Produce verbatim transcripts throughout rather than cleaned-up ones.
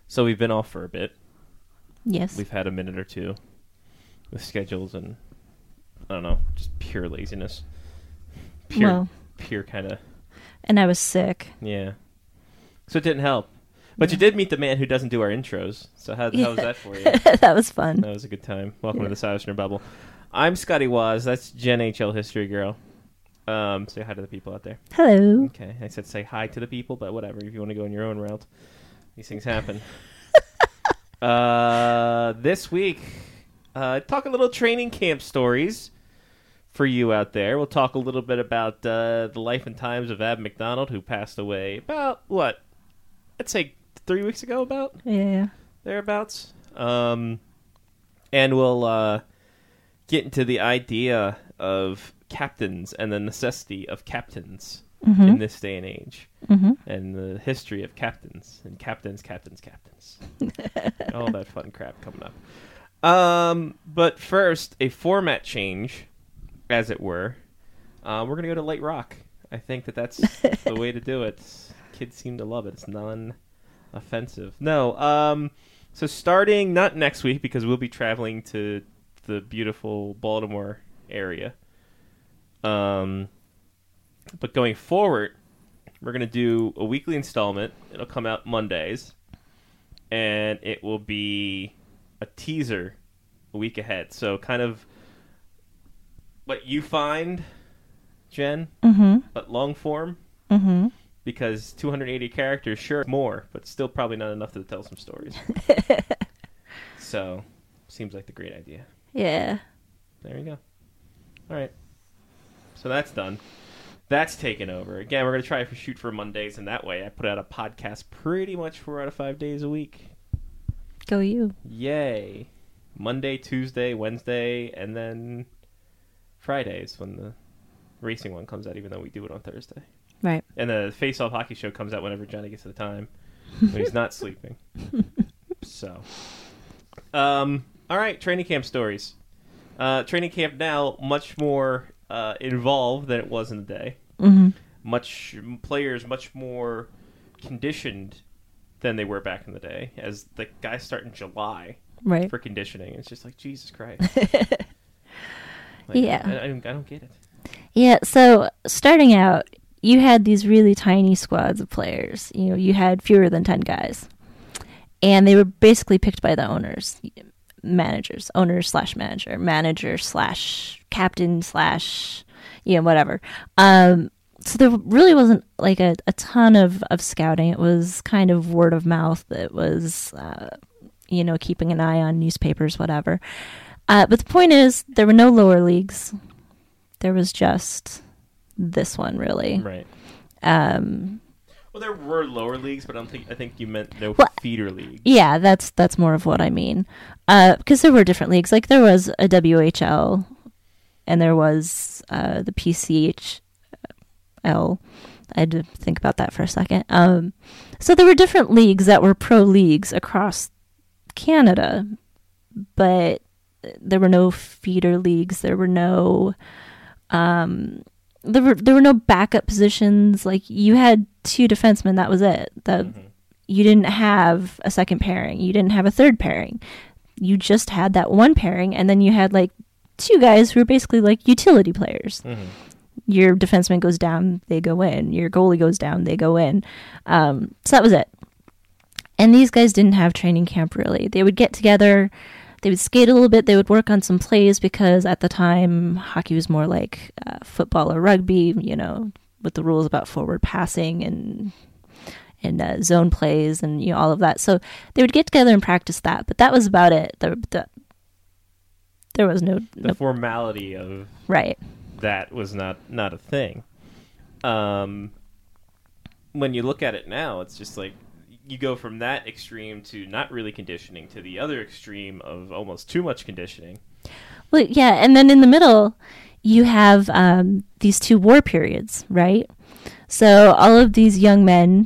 So we've been off for a bit. Yes. We've had a minute or two with schedules and, I don't know, just pure laziness. Pure, well, pure kind of... And I was sick. Yeah. So it didn't help. But yeah. You did meet the man who doesn't do our intros. So how, yeah. how was that for you? That was fun. That was a good time. Welcome yeah. to the Silasner Bubble. I'm Scotty Waz. That's Jen H L History Girl. Um, say hi to the people out there. Hello. Okay. I said say hi to the people, but whatever. If you want to go in your own route, these things happen. uh, this week, uh, talk a little training camp stories for you out there. We'll talk a little bit about uh, the life and times of Ab McDonald, who passed away about, what, I'd say three weeks ago about? Yeah. Thereabouts. Um, and we'll uh, get into the idea of captains and the necessity of captains mm-hmm. in this day and age. Mm-hmm. And the history of captains and captains, captains, captains. All that fun crap coming up. Um, but first, a format change, as it were. Uh, we're going to go to Light Rock. I think that that's the way to do it. Kids seem to love it. It's non-offensive. No, um, so starting, not next week, because we'll be traveling to the beautiful Baltimore area. Um, but going forward, we're going to do a weekly installment. It'll come out Mondays. And it will be a teaser a week ahead. So kind of what you find, Jen, mm-hmm. but long form. Mm-hmm. Because two hundred eighty characters, sure, more, but still probably not enough to tell some stories. So, seems like the great idea. Yeah. There you go. All right. So that's done. That's taken over. Again, we're going to try to shoot for Mondays, and that way I put out a podcast pretty much four out of five days a week. Go you. Yay. Monday, Tuesday, Wednesday, and then Fridays when the racing one comes out, even though we do it on Thursday. Right. And the Face Off Hockey Show comes out whenever Johnny gets to the time, when he's not sleeping. So, um, all right, training camp stories. Uh, training camp now much more uh, involved than it was in the day. Mm-hmm. Much players much more conditioned than they were back in the day. As the guys start in July right. for conditioning, it's just like Jesus Christ. Like, yeah, I, I, don't, I don't get it. Yeah. So starting out, you had these really tiny squads of players. You know, you had fewer than ten guys, and they were basically picked by the owners, managers, owners slash manager, manager slash captain slash, you know, whatever. Um, so there really wasn't like a, a ton of, of scouting. It was kind of word of mouth. It was, uh, you know, keeping an eye on newspapers, whatever. Uh, but the point is, there were no lower leagues. There was just this one, really. Right. Um, well, there were lower leagues, but I don't think I think you meant no well, feeder leagues. Yeah, that's that's more of what I mean. Uh, because there were different leagues. Like there was a W H L, and there was uh, the P C H L. I had to think about that for a second. Um, so there were different leagues that were pro leagues across Canada, but there were no feeder leagues. There were no. Um, There were there were no backup positions. Like you had two defensemen, that was it. The mm-hmm. You didn't have a second pairing. You didn't have a third pairing. You just had that one pairing, and then you had like two guys who were basically like utility players. Mm-hmm. Your defenseman goes down, they go in. Your goalie goes down, they go in. Um, so that was it. And these guys didn't have training camp really. They would get together. They would skate a little bit. They would work on some plays because at the time, hockey was more like uh, football or rugby, you know, with the rules about forward passing and and uh, zone plays and, you know, all of that. So they would get together and practice that. But that was about it. The, the, there was no... The no, formality of right. that was not, not a thing. Um, when you look at it now, it's just like... You go from that extreme to not really conditioning to the other extreme of almost too much conditioning. Well, yeah, and then in the middle, you have um, these two war periods, right? So all of these young men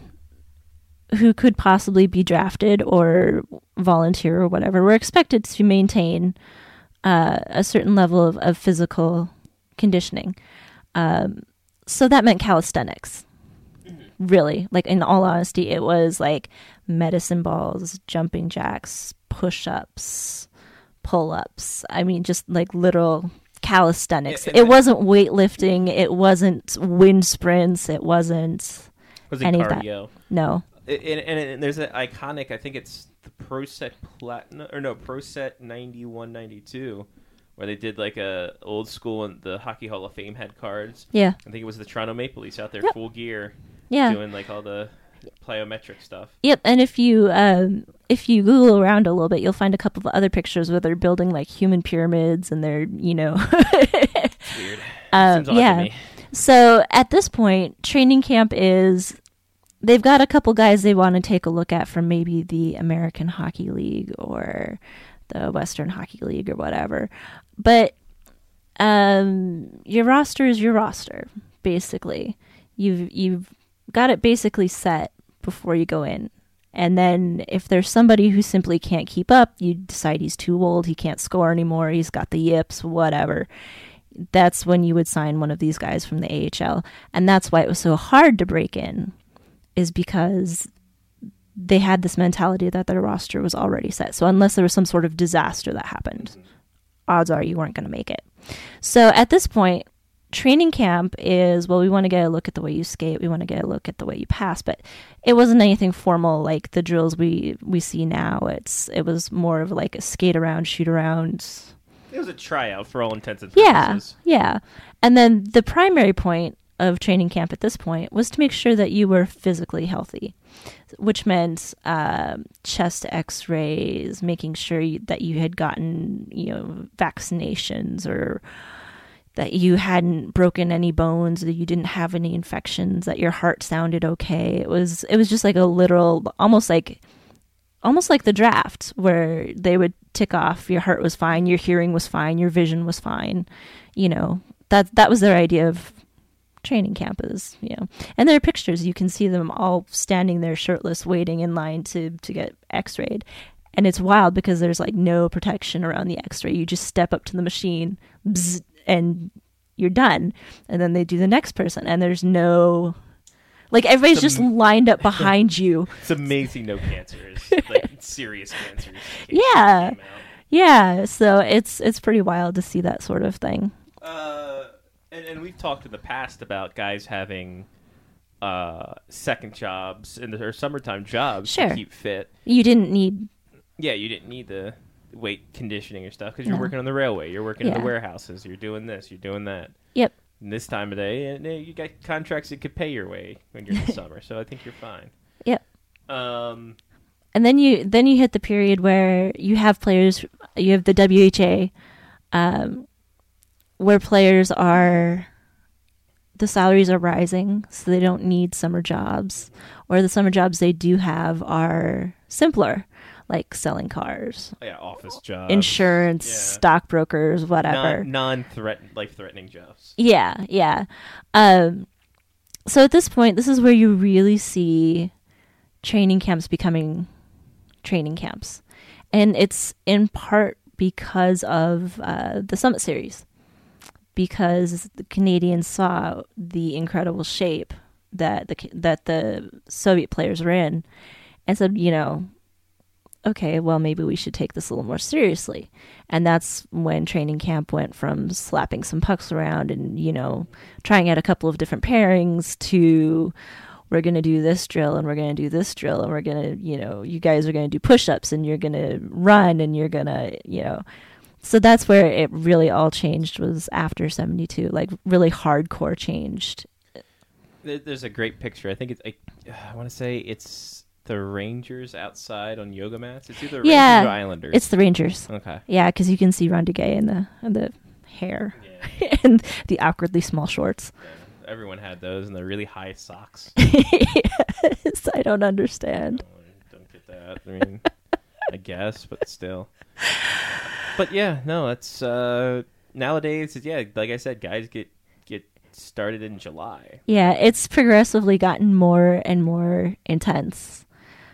who could possibly be drafted or volunteer or whatever were expected to maintain uh, a certain level of, of physical conditioning. Um, so that meant calisthenics. really. Like, in all honesty, it was like medicine balls, jumping jacks, push-ups, pull-ups. I mean, just like literal calisthenics. It, it, it wasn't weightlifting. It wasn't wind sprints. It wasn't was it any cardio? of that. No. It, and, and, and there's an iconic, I think it's the Pro Set Platinum, or no, Pro Set ninety-one ninety-two, where they did like a old school, and the Hockey Hall of Fame had cards. Yeah. I think it was the Toronto Maple Leafs out there, Yep. full gear, Yeah. doing like all the plyometric stuff. Yep, and if you um, if you Google around a little bit, you'll find a couple of other pictures where they're building like human pyramids, and they're, you know, It's weird. Um, Seems odd yeah. to me. So at this point, training camp is, they've got a couple guys they want to take a look at from maybe the American Hockey League or the Western Hockey League or whatever. But um, your roster is your roster, basically. You've you've got it basically set before you go in. And then if there's somebody who simply can't keep up, you decide he's too old, he can't score anymore, he's got the yips, whatever. That's when you would sign one of these guys from the A H L. And that's why it was so hard to break in, is because they had this mentality that their roster was already set. So unless there was some sort of disaster that happened, mm-hmm. odds are you weren't going to make it. So at this point, training camp is, well, we want to get a look at the way you skate, we want to get a look at the way you pass, but it wasn't anything formal like the drills we, we see now. It's It was more of like a skate around, shoot around. It was a tryout for all intents and purposes. Yeah, yeah. And then the primary point of training camp at this point was to make sure that you were physically healthy, which meant um, chest x-rays, making sure you, that you had gotten, you know, vaccinations, or that you hadn't broken any bones, that you didn't have any infections, that your heart sounded okay. It was it was just like a literal, almost like almost like the draft, where they would tick off your heart was fine, your hearing was fine, your vision was fine. You know, that that was their idea of training camp is, you know. And there are pictures, you can see them all standing there shirtless, waiting in line to, to get x-rayed. And it's wild because there's like no protection around the x-ray. You just step up to the machine, bzz, and you're done. And then they do the next person, and there's no... Like, everybody's just lined up behind you. It's amazing no cancers, like serious cancers. Yeah. Yeah, so it's it's pretty wild to see that sort of thing. Uh, and, and we've talked in the past about guys having uh, second jobs in the, or summertime jobs sure. to keep fit. You didn't need... Yeah, you didn't need the weight conditioning or stuff because you're no. working on the railway, you're working yeah. in the warehouses, you're doing this, you're doing that. Yep. And this time of day, and uh, you got contracts that could pay your way when you're in the summer, so I think you're fine. Yep. Um, and then you then you hit the period where you have players, you have the W H A, um, where players are, the salaries are rising, so they don't need summer jobs, or the summer jobs they do have are simpler, like selling cars, yeah, office jobs, insurance, yeah. stockbrokers, whatever. Non, non-threat, life-threatening jobs. Yeah, yeah. Um, so at this point, this is where you really see training camps becoming training camps. And it's in part because of uh, the Summit Series. Because the Canadians saw the incredible shape that the that the Soviet players were in, and said, you know, okay, well, maybe we should take this a little more seriously. And that's when training camp went from slapping some pucks around and, you know, trying out a couple of different pairings to, we're going to do this drill and we're going to do this drill and we're going to, you know, you guys are going to do push-ups and you're going to run and you're going to, you know. So that's where it really all changed, was after seventy-two, like really hardcore changed. There's a great picture. I think it's, I, I want to say it's the Rangers outside on yoga mats. It's either Rangers yeah, or Islanders. It's the Rangers. Okay. Yeah, because you can see Ron Duguay in the in the hair yeah. and the awkwardly small shorts. Yeah, everyone had those and the really high socks. Yes, I don't understand. Oh, I don't get that. I mean, I guess, but still. But yeah, no, it's uh, nowadays. Yeah, like I said, guys get get started in July. Yeah, it's progressively gotten more and more intense.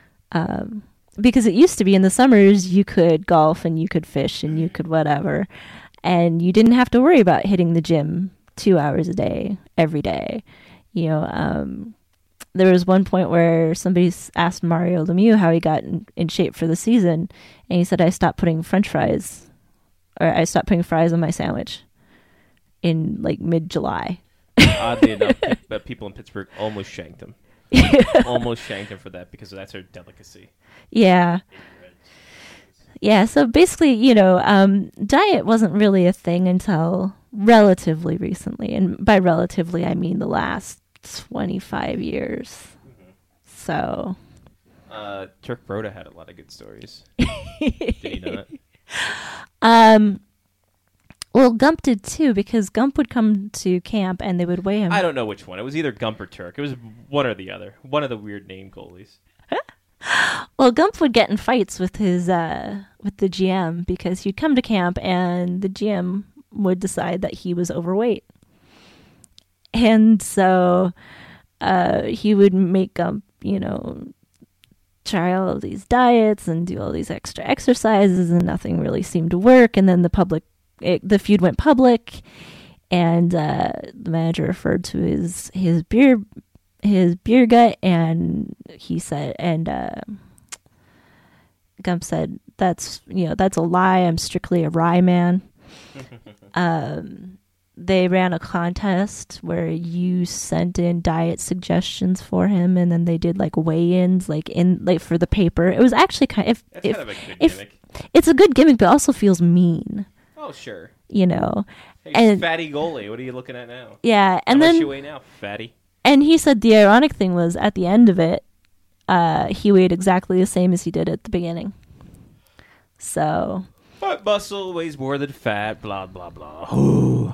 Um, because it used to be in the summers you could golf and you could fish and you could whatever, and you didn't have to worry about hitting the gym two hours a day every day. You know, um, there was one point where somebody s- asked Mario Lemieux how he got in, in shape for the season, and he said, I stopped putting French fries, or I stopped putting fries on my sandwich in like mid-July. Oddly enough, but people in Pittsburgh almost shanked him. Almost shanked him for that because that's their delicacy. Yeah. Yeah, so basically, you know, um, diet wasn't really a thing until relatively recently. And by relatively, I mean the last twenty-five years. Mm-hmm. So. Uh, Turk Broda had a lot of good stories. Did he not? Um, well, Gump did too, because Gump would come to camp and they would weigh him. I don't know which one. It was either Gump or Turk. It was one or the other. One of the weird name goalies. Well, Gump would get in fights with his uh, with the G M because he'd come to camp and the G M would decide that he was overweight, and so uh, he would make Gump, you know, try all of these diets and do all these extra exercises, and nothing really seemed to work. And then the public, it, the feud went public, and uh, the manager referred to his his beer. his beer gut, and he said, and uh, Gump said, that's, you know, that's a lie. I'm strictly a rye man. um, they ran a contest where you sent in diet suggestions for him, and then they did like weigh-ins, like in like for the paper. It was actually kind of, if, That's if, kind of a good if, gimmick. It's a good gimmick, but it also feels mean. Oh, sure. You know, Hey, and fatty goalie. What are you looking at now? yeah, and How then much you weigh now, fatty? And he said the ironic thing was, at the end of it, uh, he weighed exactly the same as he did at the beginning. So. But muscle weighs more than fat, blah, blah, blah. Ooh.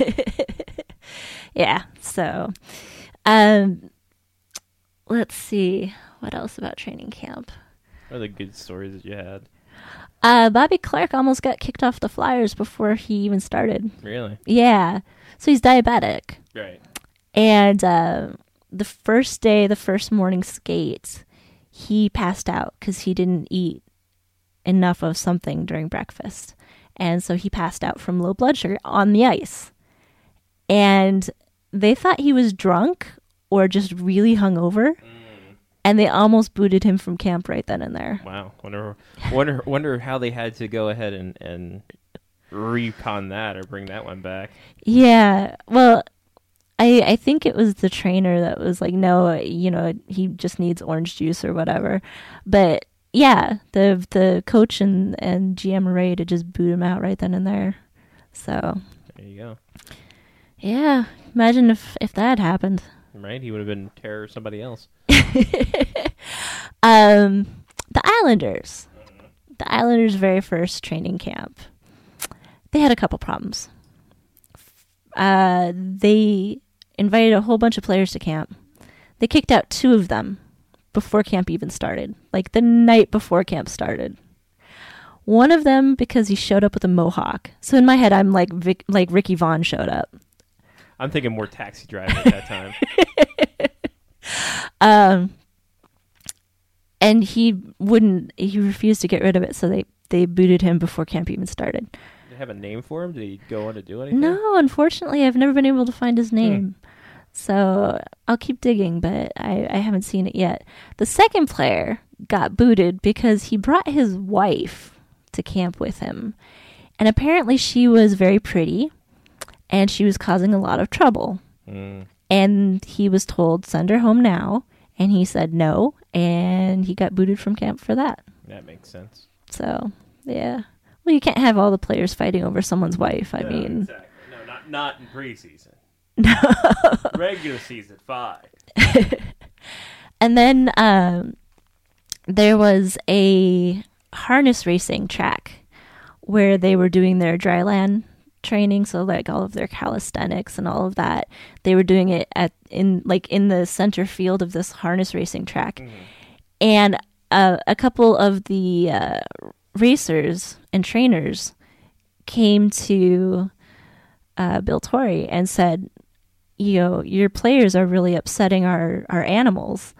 Yeah, so. Um, let's see. What else about training camp? What are the good stories that you had? Uh, Bobby Clark almost got kicked off the Flyers before he even started. Really? Yeah. So he's diabetic. Right. And uh, the first day, the first morning skate, he passed out because he didn't eat enough of something during breakfast. And so he passed out from low blood sugar on the ice. And they thought he was drunk or just really hungover. Mm. And they almost booted him from camp right then and there. Wow. Wonder wonder, wonder how they had to go ahead and, and recon that or bring that one back. Yeah. Well, I, I think it was the trainer that was like, no, you know, he just needs orange juice or whatever. But yeah, the the coach and, and G M were ready to just boot him out right then and there. So there you go. Yeah, imagine if, if that had happened. Right, he would have been terror of somebody else. um, the Islanders. The Islanders' very first training camp. They had a couple problems. Uh, they invited a whole bunch of players to camp. They kicked out two of them before camp even started, like the night before camp started. One of them because he showed up with a mohawk. So in my head, I'm like Vic, like Ricky Vaughn showed up. I'm thinking more Taxi Driver at that time. um, and he wouldn't. He refused to get rid of it, so they they booted him before camp even started. Did they have a name for him? Did he go on to do anything? No, unfortunately, I've never been able to find his name. Hmm. So I'll keep digging, but I, I haven't seen it yet. The second player got booted because he brought his wife to camp with him. And apparently she was very pretty, and she was causing a lot of trouble. Mm. And he was told, send her home now. And he said no, and he got booted from camp for that. That makes sense. So, yeah. Well, you can't have all the players fighting over someone's wife. I no, mean... Exactly. No, not, not in preseason. No. Regular season, five. And then um, there was a harness racing track where they were doing their dryland training, so like all of their calisthenics and all of that. They were doing it at in like in the center field of this harness racing track, mm-hmm. and uh, a couple of the uh, racers and trainers came to uh, Bill Torrey and said, you know, your players are really upsetting our, our animals.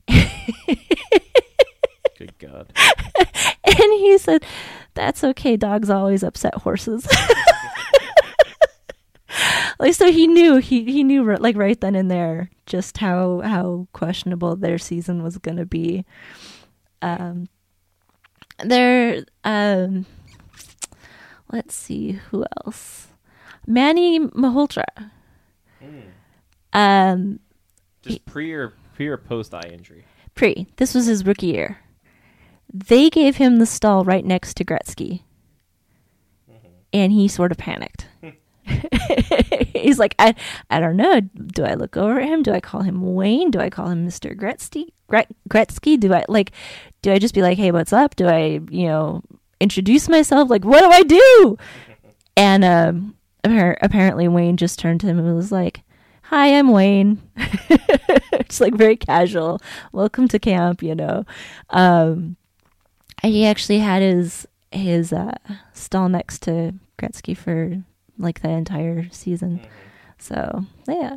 Good God. And he said, that's okay. Dogs always upset horses. like so he knew he he knew ri- like right then and there just how how questionable their season was going to be. Um, there. Um, let's see who else. Manny Malhotra. Mm. Um, Just he- pre or pre or post eye injury. pre. This was his rookie year. They gave him the stall right next to Gretzky, Mm-hmm. and he sort of panicked. He's like, I, I don't know. Do I look over at him? Do I call him Wayne? Do I call him Mister Gretzky? Gret- Gretzky? Do I like? Do I just be like, hey, what's up? Do I, you know, introduce myself? Like, what do I do? And um, appar- apparently, Wayne just turned to him and was like, "Hi, I'm Wayne." It's like very casual. Welcome to camp, you know. Um, and he actually had his his uh, stall next to Gretzky for like the entire season. Mm-hmm. So yeah.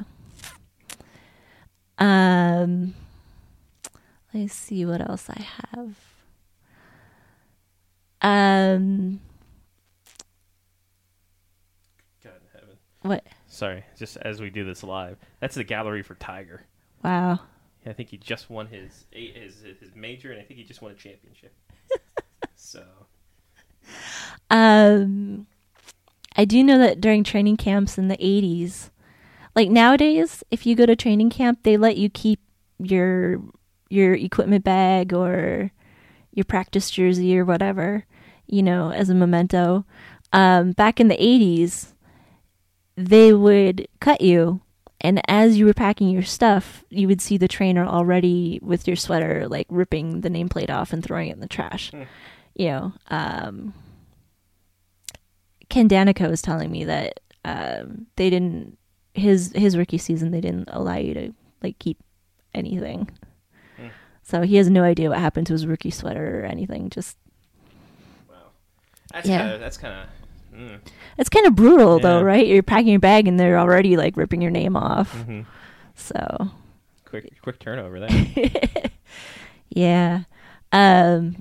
Um, let's see what else I have. Um, God in heaven. what? Sorry, just as we do this live, that's the gallery for Tiger. Wow. I think he just won his his his major, and I think he just won a championship. So, Um, I do know that during training camps in the eighties, like nowadays, if you go to training camp, they let you keep your your equipment bag or your practice jersey or whatever, you know, as a memento. Um, back in the eighties, they would cut you, and as you were packing your stuff, you would see the trainer already with your sweater, like ripping the nameplate off and throwing it in the trash. Hmm. You know, um, Ken Danica was telling me that um, they didn't his his rookie season they didn't allow you to like keep anything. Hmm. So he has no idea what happened to his rookie sweater or anything. Just wow, that's Yeah. kind of that's kind of. Mm. it's kind of brutal though, Yeah. right? You're packing your bag and they're already like ripping your name off. Mm-hmm. So Quick quick turnover there. yeah. Um,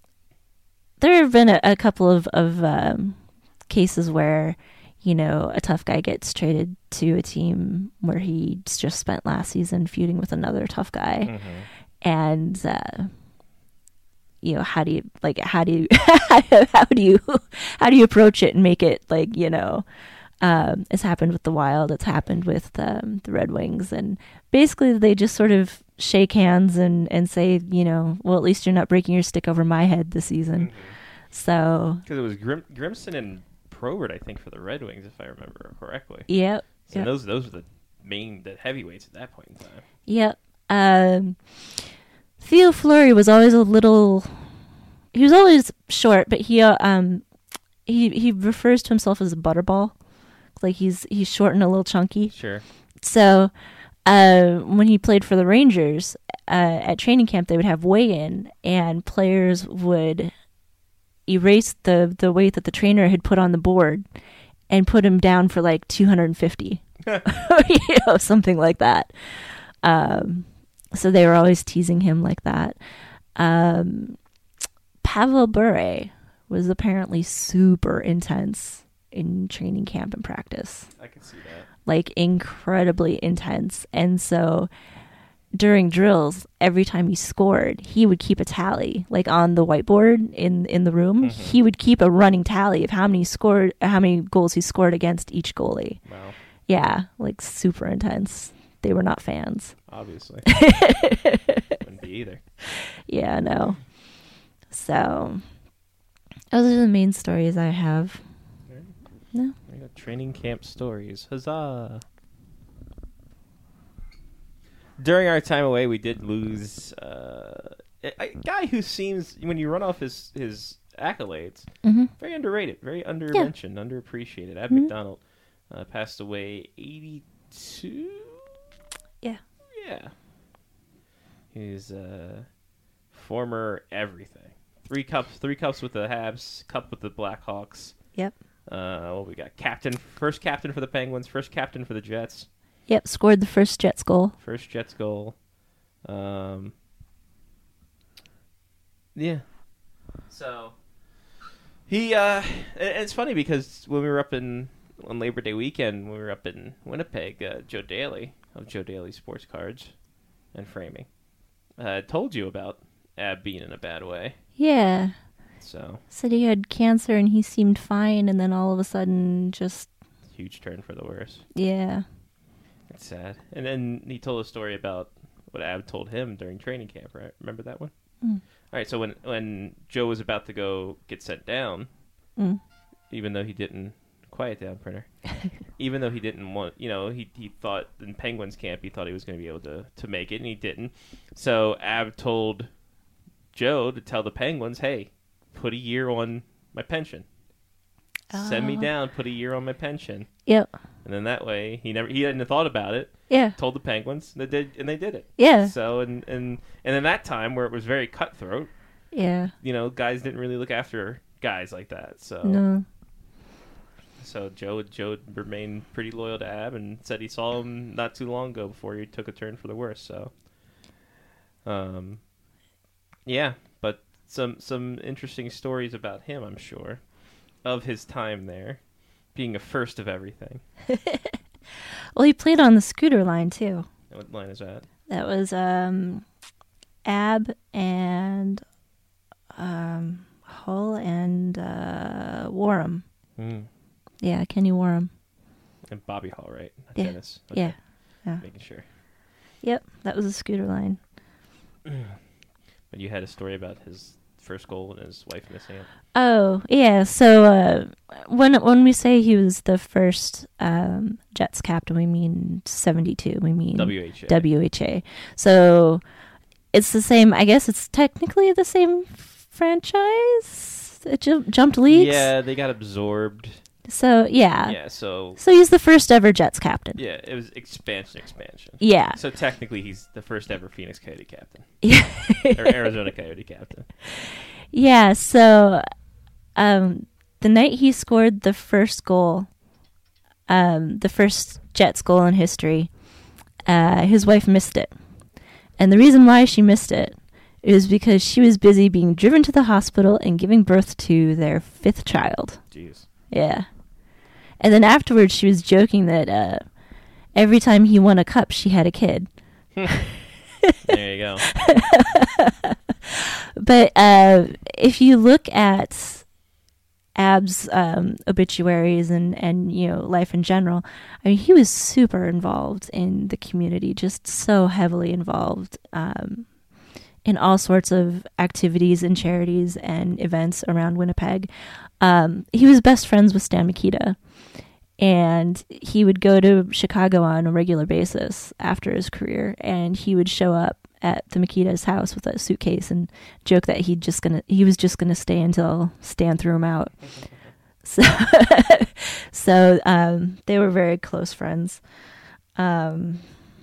there have been a, a couple of, of um, cases where, you know, a tough guy gets traded to a team where he just spent last season feuding with another tough guy. Mm-hmm. And, uh, you know, how do you, like, how do you, how do you, how do you approach it and make it, like, you know, um, it's happened with the Wild, it's happened with um, the Red Wings. And basically they just sort of shake hands and, and say, you know, well, at least you're not breaking your stick over my head this season. Mm-hmm. So, Because it was Grim- Grimson and Probert, I think, for the Red Wings, if I remember correctly. yep. So Yep. those those were the main the heavyweights at that point in time. Yep. Um, Theo Fleury was always a little, he was always short, but he, uh, um, he, he refers to himself as a butterball. Like he's, he's short and a little chunky. Sure. So, uh, when he played for the Rangers, uh, at training camp, they would have weigh-in, and players would erase the, the weight that the trainer had put on the board and put him down for like two hundred fifty, you know, something like that. Um, so they were always teasing him like that. Um, Pavel Bure was apparently super intense in training camp and practice. I can see that. Like incredibly intense. And so during drills, every time he scored, he would keep a tally, like on the whiteboard in in the room. Mhm. He would keep a running tally of how many scored, how many goals he scored against each goalie. Wow. Yeah, like super intense. They were not fans. Obviously. Wouldn't be either. Yeah, no. So those are the main stories I have. There No. we go. Training camp stories. Huzzah. During our time away, we did lose uh, a, a guy who seems, when you run off his, his accolades, Mm-hmm. very underrated, very undermentioned, underappreciated. Ab Mhm. McDonald uh, passed away eighty-two? Yeah. Yeah. He's uh, former everything. Three cups, three cups with the Habs, cup with the Blackhawks. Yep. Uh, what we got? Captain, first captain for the Penguins, first captain for the Jets, Yep. Scored the first Jets goal. first Jets goal. Um, yeah. So he, uh, and it's funny because when we were up in on Labor Day weekend, we were up in Winnipeg. Uh, Joe Daly of Joe Daly Sports Cards and Framing uh, told you about Ab being in a bad way. Yeah. So said he had cancer and he seemed fine, and then all of a sudden, just huge turn for the worse. Yeah. It's sad. And then he told a story about what Ab told him during training camp, right? Remember that one? Mm. All right, so when when Joe was about to go get sent down, mm. even though he didn't, quiet down, printer, even though he didn't want, you know, he he thought in Penguins camp, he thought he was going to be able to, to make it, and he didn't. So Ab told Joe to tell the Penguins, hey, put a year on my pension. Oh. Send me down, put a year on my pension. Yep. And then that way, he never he hadn't thought about it. Yeah. Told the Penguins, and they did, and they did it. Yeah. So and and and in that time where it was very cutthroat, yeah, you know, guys didn't really look after guys like that. So no. So Joe Joe remained pretty loyal to Ab and said he saw him not too long ago before he took a turn for the worse. So, um, yeah, but some some interesting stories about him, I'm sure, of his time there, being a first of everything. Well, he played on the scooter line too. What line is that? That was um, Ab and um, Hull and uh, Warham. Mm. Yeah, Kenny Warham. And Bobby Hall, right? Not yeah. Dennis. Okay. Yeah. Yeah. Making sure. Yep, that was a scooter line. But you had a story about his first goal and his wife missing it. Oh, yeah. So uh, when when we say he was the first um, Jets captain, we mean seventy-two. We mean W H A. W H A. So it's the same. I guess it's technically the same franchise. It ju- jumped leagues. Yeah, they got absorbed. So yeah. Yeah. So. So he's the first ever Jets captain. Yeah, it was expansion, expansion. Yeah. So technically, he's the first ever Phoenix Coyote captain. Yeah. Or Arizona Coyote captain. Yeah. So, um, the night he scored the first goal, um, the first Jets goal in history, uh, his wife missed it, and the reason why she missed it is because she was busy being driven to the hospital and giving birth to their fifth child. Jeez. Yeah. And then afterwards, she was joking that uh, every time he won a cup, she had a kid. There you go. But uh, if you look at Ab's um, obituaries and, and, you know, life in general, I mean, he was super involved in the community, just so heavily involved um, in all sorts of activities and charities and events around Winnipeg. Um, he was best friends with Stan Mikita, and he would go to Chicago on a regular basis after his career, and he would show up at the Mikita's house with a suitcase and joke that he just gonna he was just gonna stay until Stan threw him out. So, so um, they were very close friends. Um,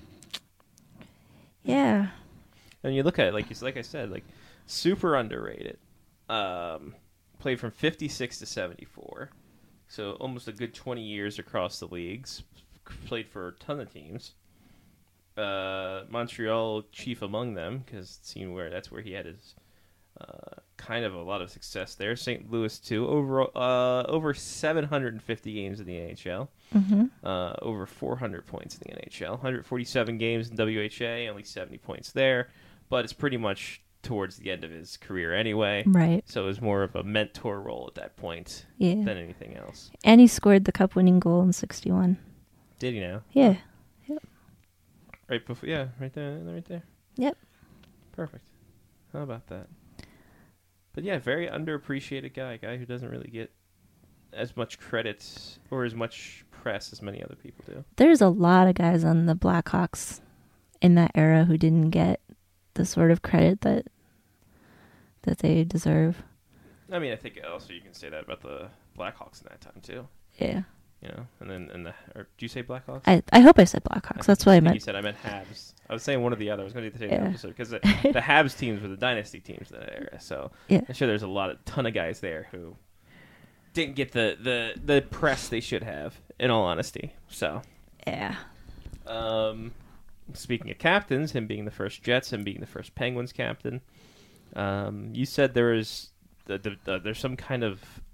yeah. And you look at it, like you, like I said, like super underrated. Um, played from fifty-six to seventy-four, so almost a good twenty years across the leagues. Played for a ton of teams. Uh, Montreal chief among them, because it seemed where that's where he had his uh, kind of a lot of success there. Saint Louis too. Over uh, over seven hundred fifty games in the N H L. Mm-hmm. Uh, over four hundred points in the N H L. one hundred forty-seven games in W H A. Only seventy points there. But it's pretty much towards the end of his career anyway. Right. So it was more of a mentor role at that point yeah. than anything else. And he scored the cup-winning goal in sixty-one. Did he now? Yeah. Yep. Right before, yeah, right there, right there. Yep. Perfect. How about that? But yeah, very underappreciated guy, a guy who doesn't really get as much credit or as much press as many other people do. There's a lot of guys on the Blackhawks in that era who didn't get the sort of credit that that they deserve. I mean, I think also you can say that about the Blackhawks in that time too. Yeah. You know, and then and the or do you say Blackhawks? I I hope I said Blackhawks. I That's what I meant. You said I meant Habs. I was saying one or the other. I was going to do the same Yeah. episode because the, the Habs teams were the dynasty teams in that era. So yeah. I'm sure there's a lot of ton of guys there who didn't get the, the, the press they should have. In all honesty, so yeah. Um, speaking of captains, him being the first Jets and being the first Penguins captain, um, you said there was the, the, the, there's some kind of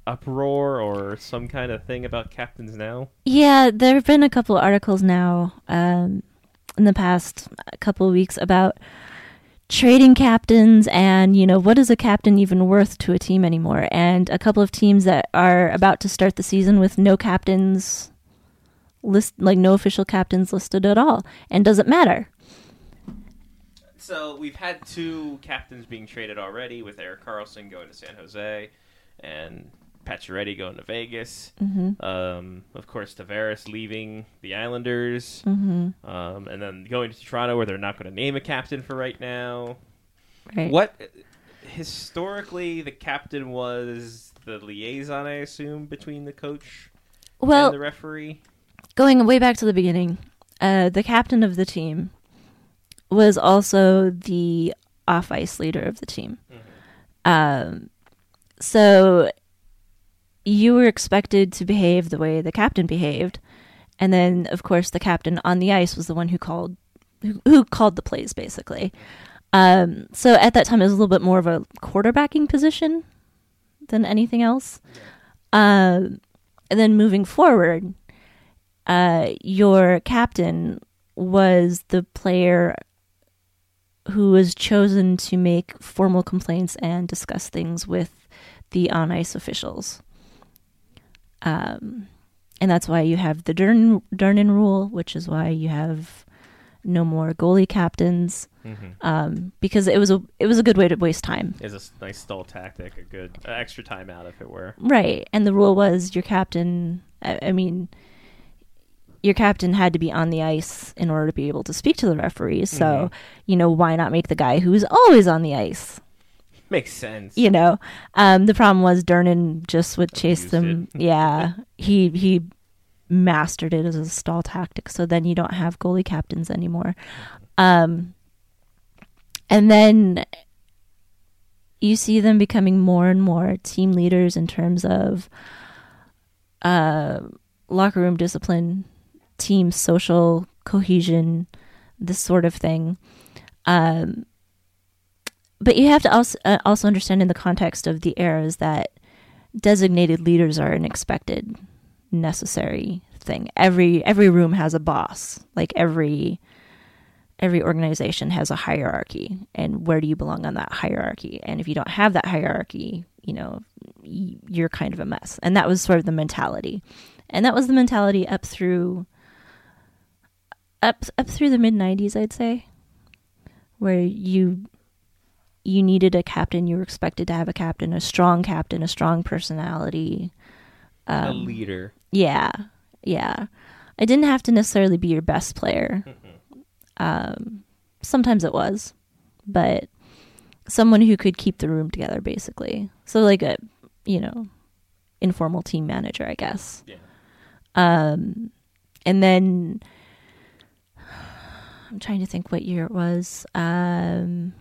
uproar or some kind of thing about captains now? Yeah, there have been a couple articles now um, in the past couple of weeks about trading captains and, you know, what is a captain even worth to a team anymore? And a couple of teams that are about to start the season with no captains list, like no official captains listed at all, and doesn't matter. So we've had two captains being traded already, with Erik Karlsson going to San Jose and Pacioretty going to Vegas. Mm-hmm. Um, of course, Tavares leaving the Islanders, Mm-hmm. um, and then going to Toronto, where they're not going to name a captain for right now. Right. What historically the captain was the liaison, I assume, between the coach Well, and the referee. Going way back to the beginning, uh, the captain of the team was also the off-ice leader of the team. Mm-hmm. Um, so you were expected to behave the way the captain behaved, and then, of course, the captain on the ice was the one who called who, who called the plays, basically. Um, so at that time, it was a little bit more of a quarterbacking position than anything else. Um, and then moving forward, uh, your captain was the player who was chosen to make formal complaints and discuss things with the on-ice officials. Um, and that's why you have the Dern, Dernan rule, which is why you have no more goalie captains, Mm-hmm. um, because it was a it was a good way to waste time. Is a s- nice stall tactic, a good uh, extra time out, if it were. Right. And the rule was your captain, I, I mean, your captain had to be on the ice in order to be able to speak to the referees. So, Mhm. you know, why not make the guy who's always on the ice? Makes sense. You know, um, the problem was Dernan just would chase Abused them. it. Yeah. He, he mastered it as a stall tactic. So then you don't have goalie captains anymore. Um, and then you see them becoming more and more team leaders in terms of uh, locker room discipline, team social cohesion, this sort of thing. Um, but you have to also uh, also understand in the context of the eras that designated leaders are an expected, necessary thing. Every every room has a boss. Like every every organization has a hierarchy, and where do you belong on that hierarchy? And if you don't have that hierarchy, you know, y- you're kind of a mess. And that was sort of the mentality. And that was the mentality up through up up through the mid nineties, I'd say, where you you needed a captain, you were expected to have a captain, a strong captain, a strong personality. Um, a leader. Yeah, yeah. It didn't have to necessarily be your best player. Mm-hmm. Um, sometimes it was, but someone who could keep the room together, basically. So like a, you know, informal team manager, I guess. Yeah. Um, and then I'm trying to think what year it was. Um,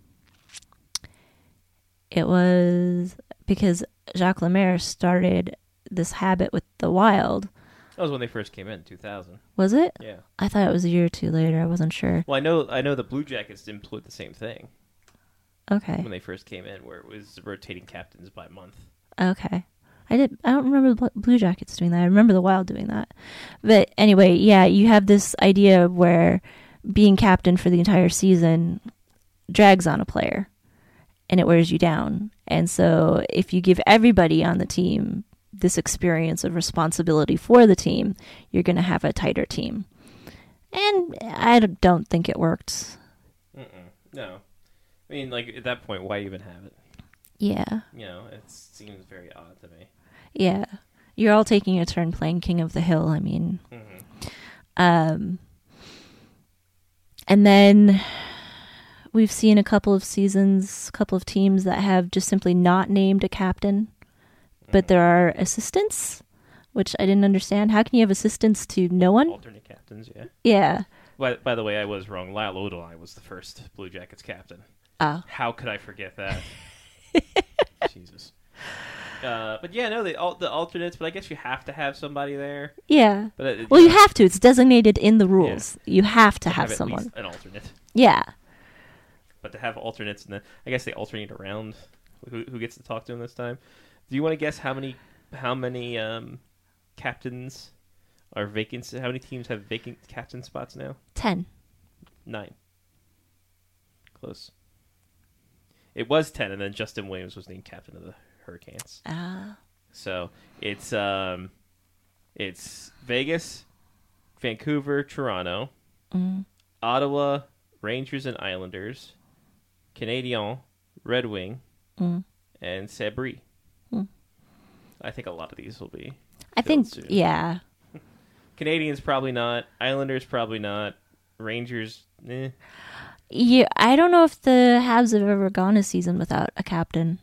it was because Jacques Lemaire started this habit with the Wild. That was when they first came in, two thousand. Was it? Yeah. I thought it was a year or two later. I wasn't sure. Well, I know I know the Blue Jackets employed the same thing Okay. when they first came in, where it was rotating captains by month. Okay. I did. I don't remember the Bl- Blue Jackets doing that. I remember the Wild doing that. But anyway, yeah, you have this idea where being captain for the entire season drags on a player, and it wears you down. And so, if you give everybody on the team this experience of responsibility for the team, you're going to have a tighter team. And I don't think it worked. Mm-mm. No. I mean, like, at that point, why even have it? Yeah. You know, it seems very odd to me. Yeah. You're all taking a turn playing King of the Hill. I mean, Mm-hmm. um, and then we've seen a couple of seasons, a couple of teams that have just simply not named a captain, but there are assistants, which I didn't understand. How can you have assistants to no one? Alternate captains, yeah. Yeah. By, by the way, I was wrong. Lyle Odolai was the first Blue Jackets captain. Oh. How could I forget that? Jesus. Uh, but yeah, no, the al- the alternates. But I guess you have to have somebody there. Yeah. But it, Well, know, you have to. It's designated in the rules. You have to have at someone. least an alternate. Yeah. But to have alternates, and then I guess they alternate around who who gets to talk to him this time. Do you want to guess how many how many um, captains are vacant? How many teams have vacant captain spots now? Ten. Nine. Close. It was ten, and then Justin Williams was named captain of the Hurricanes. Ah. Uh. So it's um, it's Vegas, Vancouver, Toronto, Mm. Ottawa, Rangers and Islanders, Canadiens, Red Wing, Mm. and Sabri. Mm. I think a lot of these will be. I think, soon. yeah. Canadians probably not. Islanders probably not. Rangers, eh. Yeah, I don't know if the Habs have ever gone a season without a captain.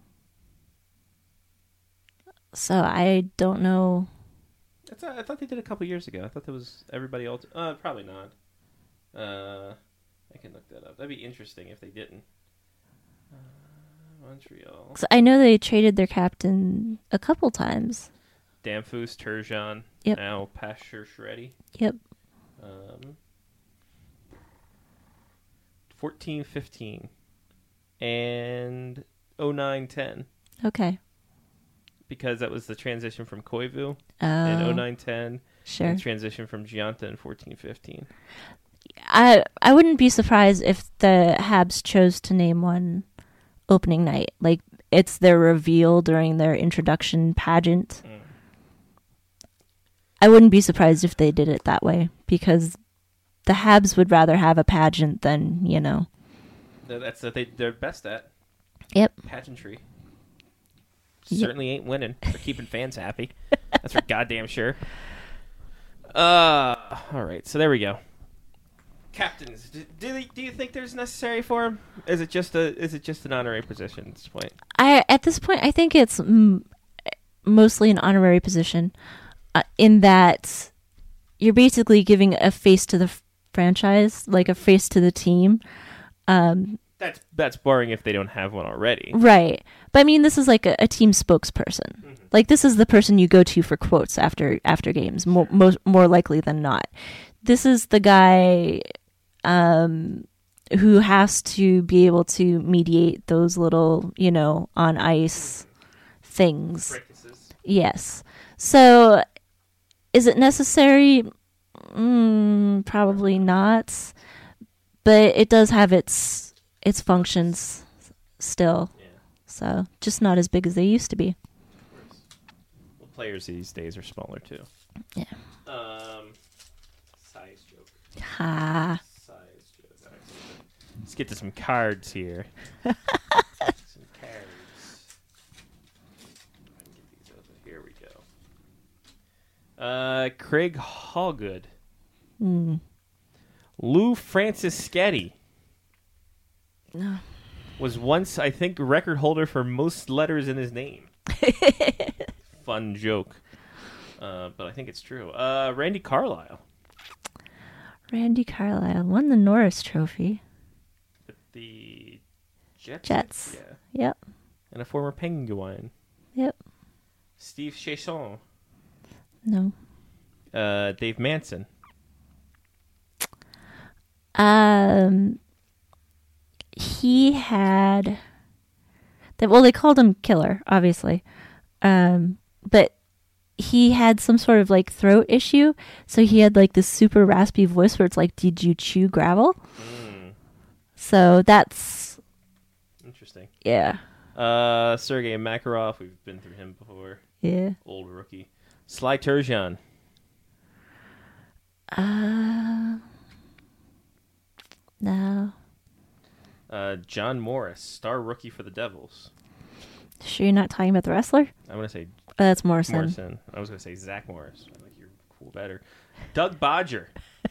So I don't know. That's, I thought they did a couple years ago. I thought that was everybody else. Uh, probably not. Uh, I can look that up. That'd be interesting if they didn't. Uh, Montreal. 'Cause I know they traded their captain a couple times. Danfus, Turgeon. Yep. Now Pasher Shreddy. Yep. Um, fourteen fifteen. And oh nine ten. Okay. Because that was the transition from Koivu Oh, in oh nine ten. sure. And transition from Gianta in fourteen fifteen. I I wouldn't be surprised if the Habs chose to name one opening night. Like, it's their reveal during their introduction pageant. Mm. I wouldn't be surprised if they did it that way, because the Habs would rather have a pageant than, you know. That's what they, they're best at. Yep. Pageantry. Yep. Certainly ain't winning. They're keeping fans happy. That's for goddamn sure. Uh, all right, so there we go. Captains. Do, do, they, do you think there's necessary for them? Is it just a is it just an honorary position at this point? I at this point, I think it's m- mostly an honorary position, uh, in that you're basically giving a face to the f- franchise, like a face to the team. Um, That's that's boring if they don't have one already. right. But I mean, this is like a, a team spokesperson. Mm-hmm. Like, this is the person you go to for quotes after after games, more most, more likely than not. This is the guy um, who has to be able to mediate those little, you know, on ice things. Fricases. Yes. So, is it necessary? Mm, probably not. But it does have its its functions still. Yeah. So, just not as big as they used to be. Well, players these days are smaller too. Yeah. Um, size joke. Ha. Size joke. All right, let's get to some cards here. Some cards. I can get these over. Here we go. Uh, Craig Hallgood. Mm. Lou Francis Sketty No. was once, I think, record holder for most letters in his name. Fun joke. Uh, but I think it's true. Uh, Randy Carlyle. Randy Carlyle won the Norris Trophy. With the Jets. Jets. Yeah. Yep. And a former Penguin. Yep. Steve Chasson. No. Uh, Dave Manson. Um, he had that. Well, they called him Killer, obviously. Um, but he had some sort of like throat issue, so he had like this super raspy voice where it's like, "Did you chew gravel?" Mm, So that's interesting. yeah, Uh, Sergei Makarov. We've been through him before. yeah. Old rookie. Sly Turgeon. Uh, no. Uh, John Morris, star rookie for the Devils. Sure, you're not talking about the wrestler? I'm gonna say Oh, that's Morrison. Morrison. I was gonna say Zach Morris. I like you're cool better. Doug Bodger.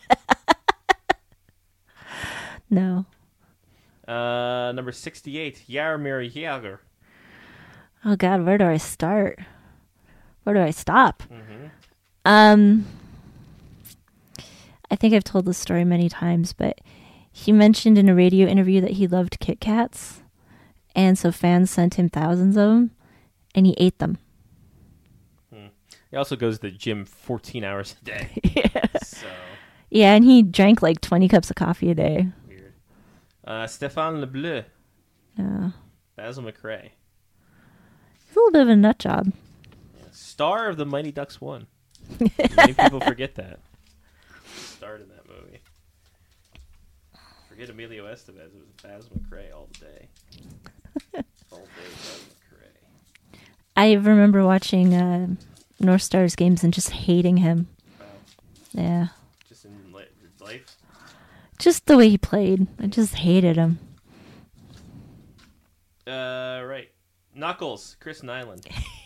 No. Uh, number sixty-eight, Jaromir Jagr. Oh God, where do I start? Where do I stop? Mm-hmm. Um, I think I've told this story many times, but he mentioned in a radio interview that he loved Kit Kats, and so fans sent him thousands of them, and he ate them. Hmm. He also goes to the gym fourteen hours a day. yeah. So Yeah, and he drank like twenty cups of coffee a day. weird. Uh, Stéphane Lebleu. Yeah. Basil McRae. He's a little bit of a nut job. Star of the Mighty Ducks one. Many people forget that. Starred in that movie. Forget Emilio Estevez. It was Baz McRae all day. all day, Baz McRae. I remember watching uh, North Stars games and just hating him. Wow. Yeah. Just in li- life? Just the way he played. I just hated him. Uh, right. Knuckles, Chris Nyland.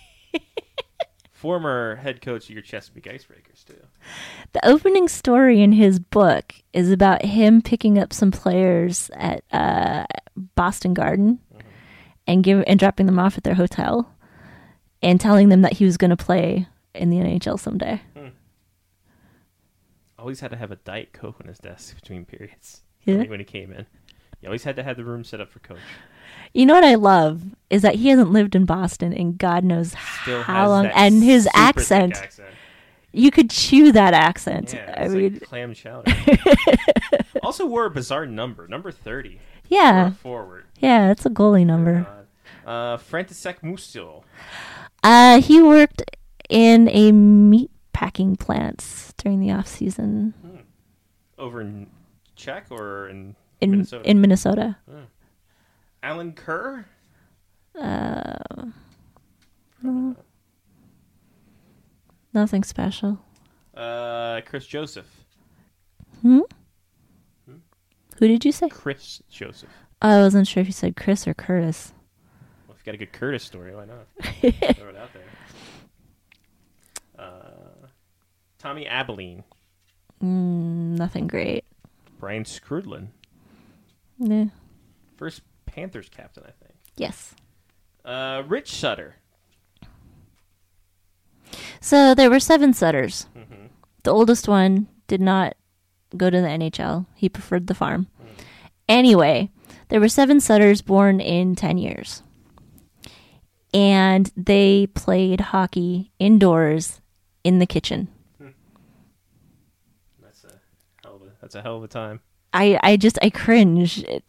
Former head coach of your Chesapeake Icebreakers, too. The opening story in his book is about him picking up some players at uh, Boston Garden mm-hmm. and give and dropping them off at their hotel and telling them that he was going to play in the N H L someday. Hmm. Always had to have a Diet Coke on his desk between periods. Yeah. When he came in. He always had to have the room set up for coach. You know what I love is that he hasn't lived in Boston in God knows Still how long, and his accent, accent, you could chew that accent. Yeah, I it's mean, like clam chowder. Also wore a bizarre number, number thirty. Yeah, forward. Yeah, it's a goalie number. Uh, František Musil. Uh, he worked in a meat packing plant during the off season. Hmm. Over in Czech or in in Minnesota? In Minnesota. Hmm. Alan Kerr? Uh, no. Nothing special. Uh, Chris Joseph. Hmm? hmm? Who did you say? Chris Joseph. Oh, I wasn't sure if you said Chris or Curtis. Well, if you got a good Curtis story, why not? Throw it out there. Uh, Tommy Abilene. Mm, nothing great. Brian Skrudlin. Yeah. First Panthers captain, I think. Yes. Uh, Rich Sutter. So there were seven Sutters. Mm-hmm. The oldest one did not go to the N H L. He preferred the farm. Mm. Anyway, there were seven Sutters born in ten years. And they played hockey indoors in the kitchen. Hmm. That's a hell of a, that's a hell of a time. I, I just, I cringe. Mother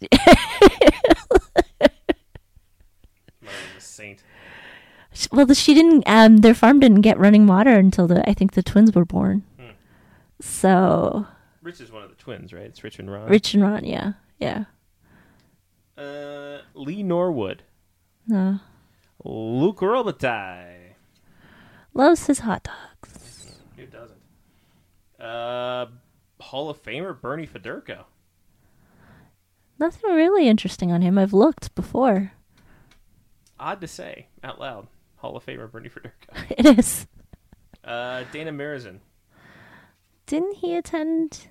was a saint. Well, she didn't, um, their farm didn't get running water until the, I think the twins were born. Hmm. So. Rich is one of the twins, right? It's Rich and Ron. Rich and Ron, yeah. Yeah. Uh, Lee Norwood. No. Luke Robitaille. Loves his hot dogs. Who doesn't? Uh, Hall of Famer Bernie Federko. Nothing really interesting on him. I've looked before. Odd to say, out loud. Hall of Famer Bernie Federko. It is. Uh, Dana Mirazin. Didn't he attend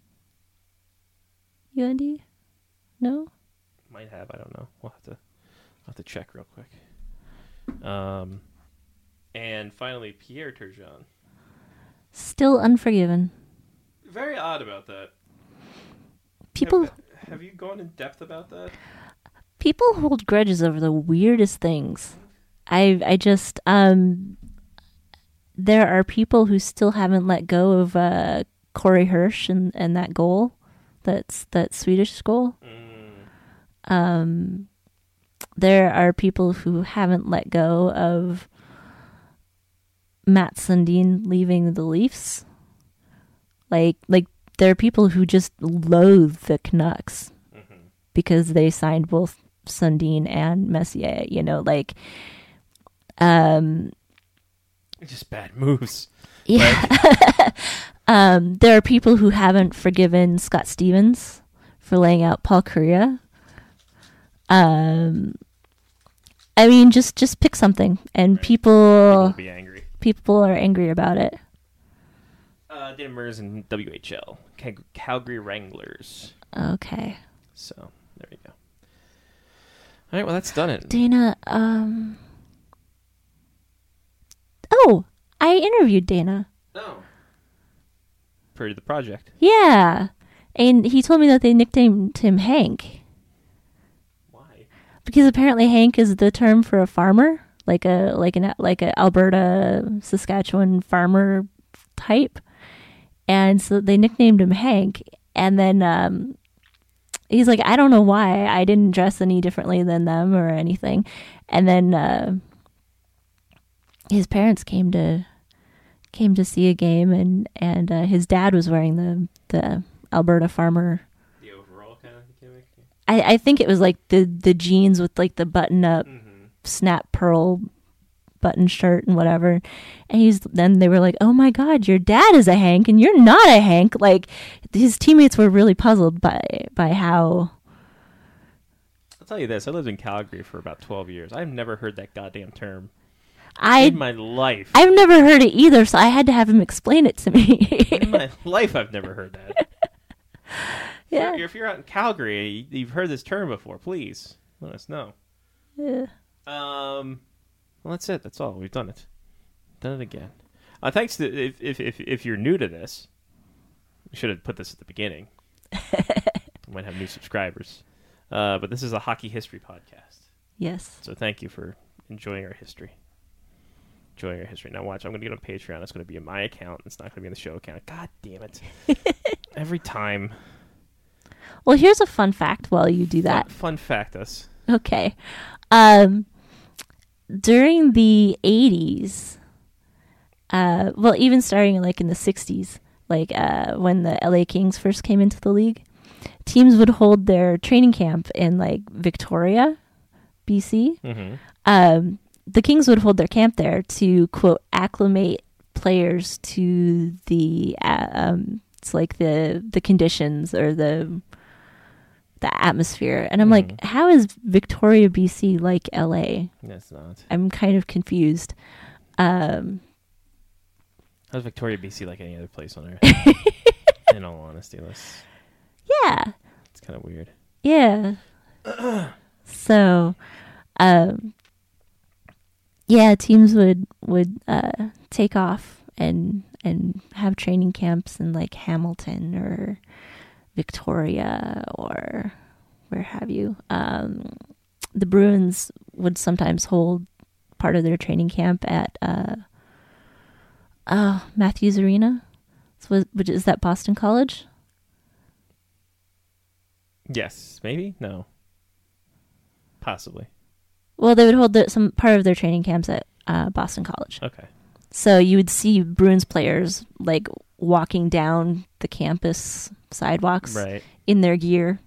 U N D? No? Might have, I don't know. We'll have to, I'll have to check real quick. Um, and finally, Pierre Turgeon. Still Unforgiven. Very odd about that. People have, have you gone in depth about that? People hold grudges over the weirdest things. I I just um there are people who still haven't let go of uh, Corey Hirsch and, and that goal. That's that Swedish goal. Mm. Um there are people who haven't let go of Matt Sundin leaving the Leafs. Like, like there are people who just loathe the Canucks mm-hmm. because they signed both Sundin and Messier. You know, like, um, just bad moves. Yeah. Like. um, there are people who haven't forgiven Scott Stevens for laying out Paul Kariya. Um, I mean, just just pick something, and right. people People will be angry. People are angry about it. Uh, Dana Mirazin, W H L, Cal- Calgary Wranglers. Okay. So there you go. All right, well that's done it. Dana. Um. Oh, I interviewed Dana. Oh. For the project. Yeah, and he told me that they nicknamed him Hank. Because apparently Hank is the term for a farmer, like a like an like a Alberta, Saskatchewan farmer type, and so they nicknamed him Hank. And then um, he's like, I don't know why I didn't dress any differently than them or anything. And then uh, his parents came to came to see a game, and and uh, his dad was wearing the the Alberta Farmer. The overall kind of gimmick. I, I think it was like the the jeans with like the button up Mm-hmm. snap pearl button shirt and whatever. And he's then they were like, "Oh my God, your dad is a Hank and you're not a Hank." Like his teammates were really puzzled by by how. I'll tell you this: I lived in Calgary for about twelve years. I've never heard that goddamn term I in my life. I've never heard it either, so I had to have him explain it to me. in my life, I've never heard that. Yeah. If you're, if you're out in Calgary, you've heard this term before. Please let us know. Yeah. Um, well, that's it. That's all. We've done it. Done it again. Uh, thanks to if if if, if you're new to this, we should have put this at the beginning. We might have new subscribers. Uh, but this is a hockey history podcast. Yes. So thank you for enjoying our history. Enjoying our history. Now watch, I'm going to get on Patreon. It's going to be in my account. It's not going to be in the show account. God damn it. Every time. Well, here's a fun fact while you do that. Fun, fun fact us. Okay. Um, during the eighties, uh, well, even starting like in the sixties, like uh, when the L A Kings first came into the league, teams would hold their training camp in like Victoria, B C. Mm-hmm. Um, the Kings would hold their camp there to, quote, acclimate players to the uh, um, it's like the the conditions or the the atmosphere. And I'm Mm-hmm. like, how is Victoria, B C like L A? It's not. I'm kind of confused. Um, How's Victoria, B C like any other place on Earth? In all honesty, let's, yeah. it's kind of weird. Yeah. So, um, yeah, teams would would uh, take off and and have training camps in like Hamilton or Victoria or where have you. Um, the Bruins would sometimes hold part of their training camp at uh, uh, Matthews Arena. So, which is that Boston College? Yes, maybe? No. Possibly. Well, they would hold the, some part of their training camps at uh, Boston College. Okay. So you would see Bruins players like walking down the campus sidewalks Right. in their gear.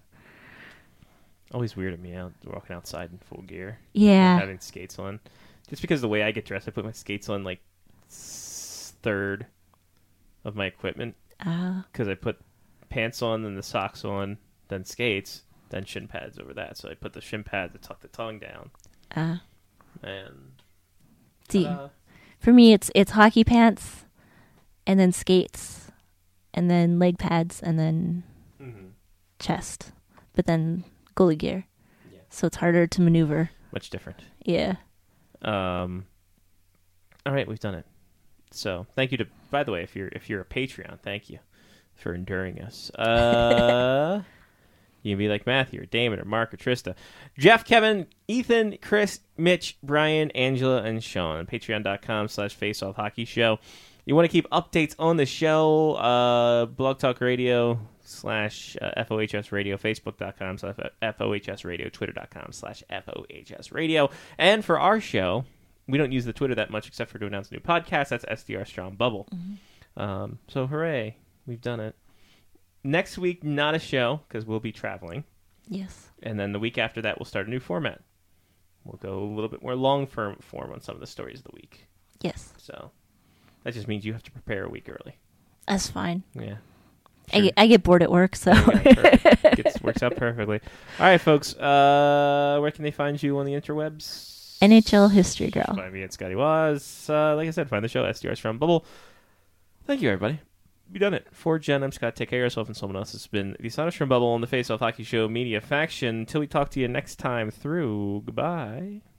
Always weirded me out walking outside in full gear. Yeah. And having skates on. Just because of the way I get dressed, I put my skates on like s- third of my equipment. Uh, Because I put pants on, then the socks on, then skates, then shin pads over that. So I put the shin pads to tuck the tongue down. uh, And see, ta-da. for me, it's it's hockey pants, and then skates, and then leg pads, and then Mhm. chest, but then goalie gear. Yeah. So it's harder to maneuver. Much different. Yeah. Um, all right, we've done it. So thank you to. By the way, if you're if you're a Patreon, thank you for enduring us. Uh, you can be like Matthew or Damon or Mark or Trista, Jeff, Kevin, Ethan, Chris, Mitch, Brian, Angela, and Sean. Patreon.com slash Faceoff Hockey Show. You want to keep updates on the show? Uh, Blog Talk Radio slash uh, F O H S Radio, Facebook.com slash F O H S Radio, Twitter.com slash F O H S Radio. And for our show, we don't use the Twitter that much except for to announce a new podcast. That's S D R Strong Bubble. Mm-hmm. Um, so hooray, we've done it. Next week, not a show because we'll be traveling. Yes. And then the week after that, we'll start a new format. We'll go a little bit more long form form on some of the stories of the week. Yes. So that just means you have to prepare a week early. That's fine. Yeah. I, get, I get bored at work, so. There you go, perfect. Gets, works out perfectly. All right, folks. Uh, where can they find you on the interwebs? N H L History Girl. Find me at Scotty Waz. Uh, like I said, find the show, S D R Strong Bubble. Thank you, everybody. We've done it. For Jen, I'm Scott. Take care of yourself and someone else. It's been the Sonostrand Bubble on the Face Off Hockey Show Media Faction. Until we talk to you next time through. Goodbye.